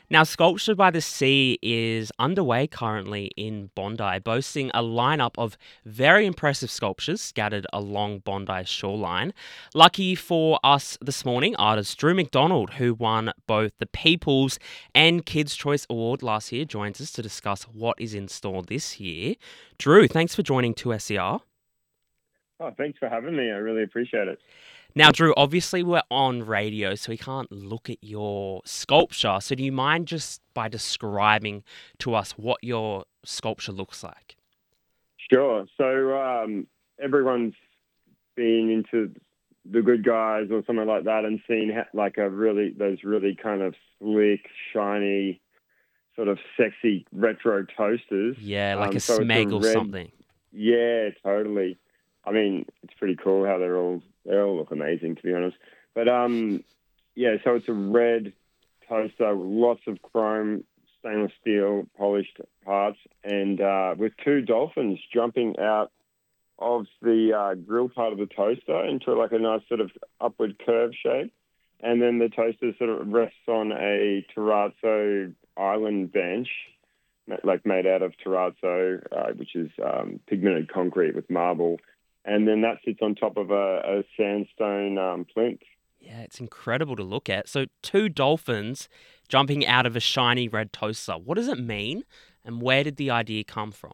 Now, Sculpture by the Sea is underway currently in Bondi, boasting a lineup of very impressive sculptures scattered along Bondi's shoreline. Lucky for us this morning, artist Drew McDonald, who won both the People's and Kids' Choice Award last year, joins us to discuss what is in store this year. Drew, thanks for joining 2SER. Oh, thanks for having me. I really appreciate it. Now, Drew, obviously we're on radio, so we can't look at your sculpture. So do you mind just by describing to us what your sculpture looks like? Sure. So everyone's been into The Good Guys or something like that and seen like those really kind of slick, shiny, sort of sexy retro toasters. Yeah, like a So it's a smeg or red. something. Yeah, totally. I mean, it's pretty cool how they all look amazing, to be honest. But yeah, so it's a red toaster with lots of chrome, stainless steel, polished parts, and with two dolphins jumping out of the grill part of the toaster into like a nice sort of upward curve shape. And then the toaster sort of rests on a terrazzo island bench, like made out of terrazzo, which is pigmented concrete with marble. And then that sits on top of a sandstone plinth. Yeah, it's incredible to look at. So, two dolphins jumping out of a shiny red toaster. What does it mean, and where did the idea come from?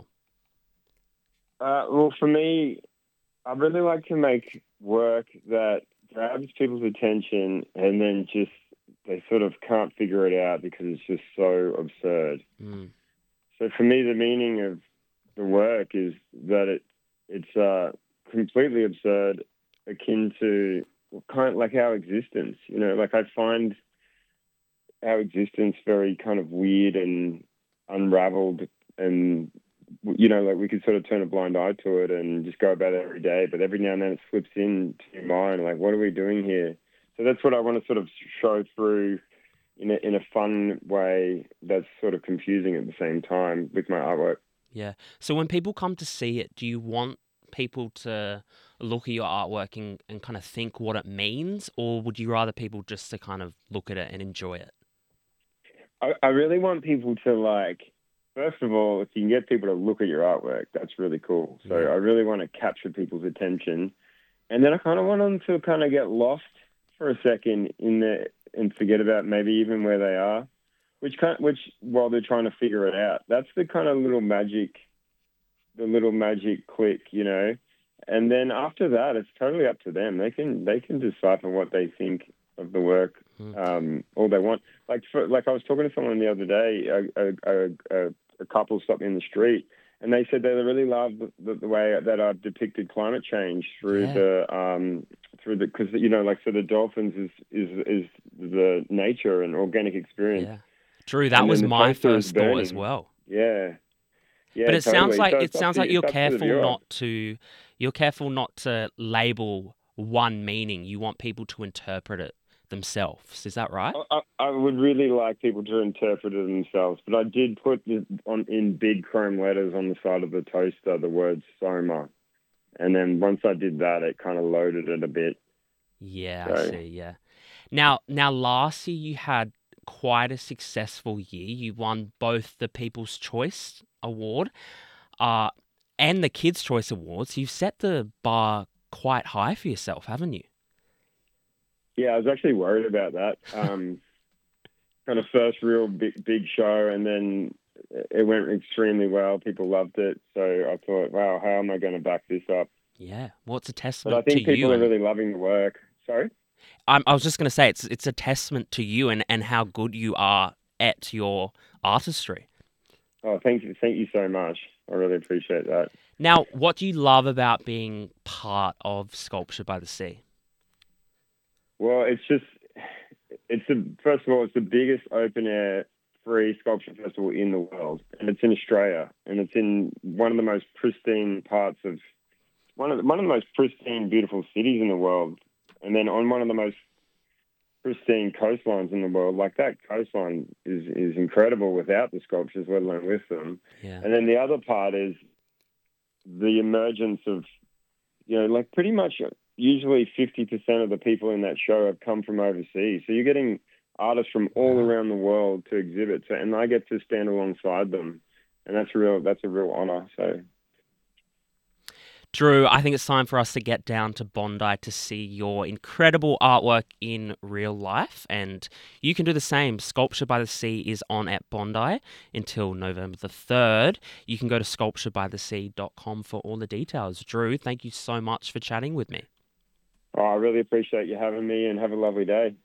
Well, for me, I really like to make work that grabs people's attention and then just they sort of can't figure it out because it's just so absurd. Mm, So for me, the meaning of the work is that it's completely absurd, akin to kind of like our existence. Like I find our existence very kind of weird and unraveled, and like we could sort of turn a blind eye to it and just go about it every day. But every now and then it slips into your mind, like, what are we doing here? So that's what I want to sort of show through in a fun way that's sort of confusing at the same time with my artwork. yeah. So, when people come to see it, do you want people to look at your artwork and kind of think what it means, or would you rather people just to kind of look at it and enjoy it? I really want people to like, first of all, if you can get people to look at your artwork, that's really cool. So Yeah. I really want to capture people's attention. And then I kind of want them to kind of get lost for a second in the and forget about maybe even where they are, which while they're trying to figure it out. That's the kind of little magic click. And then after that, it's totally up to them. They can decipher what they think of the work Mm. all they want. Like I was talking to someone the other day, a couple stopped me in the street, and they said they really love the way that I've depicted climate change through Yeah. the because like so the dolphins is the nature and organic experience, Yeah. Drew, that and was then the my toaster is first thought as burning. well. Yeah, But yeah, it sounds totally. like So it sounds like it's up to the viewer. you're careful not to label one meaning. You want people to interpret it themselves. Is that right? I would really like people to interpret it themselves, but I did put on in big chrome letters on the side of the toaster the word Soma, and then once I did that, it kind of loaded it a bit. Yeah, I So see. Yeah. Now, last year you had quite a successful year. You won both the People's Choice Award, uh, and the Kids' Choice Awards. You've set the bar quite high for yourself, haven't you? yeah, I was actually worried about that. Kind of first real big show, and then it went extremely well. People loved it, so I thought, wow, how am I going to back this up? Yeah. Well, it's a But I testament to think you, people are and really loving the work. Sorry. I was just going to say it's a testament to you and how good you are at your artistry. Oh, thank you so much. I really appreciate that. Now, what do you love about being part of Sculpture by the Sea? Well, first of all, it's the biggest open air free sculpture festival in the world, and it's in Australia, and it's in one of the most pristine parts of one of the most pristine, beautiful cities in the world, and then on one of the most pristine coastlines in the world. Like that coastline is incredible without the sculptures, let alone with them. Yeah. And then the other part is the emergence of like pretty much usually 50% of the people in that show have come from overseas. So you're getting artists from all Wow. around the world to exhibit, so, and I get to stand alongside them, and that's a real honor. So Drew, I think it's time for us to get down to Bondi to see your incredible artwork in real life. And you can do the same. Sculpture by the Sea is on at Bondi until November the 3rd. You can go to sculpturebythesea.com for all the details. Drew, thank you so much for chatting with me. I really appreciate you having me, and have a lovely day.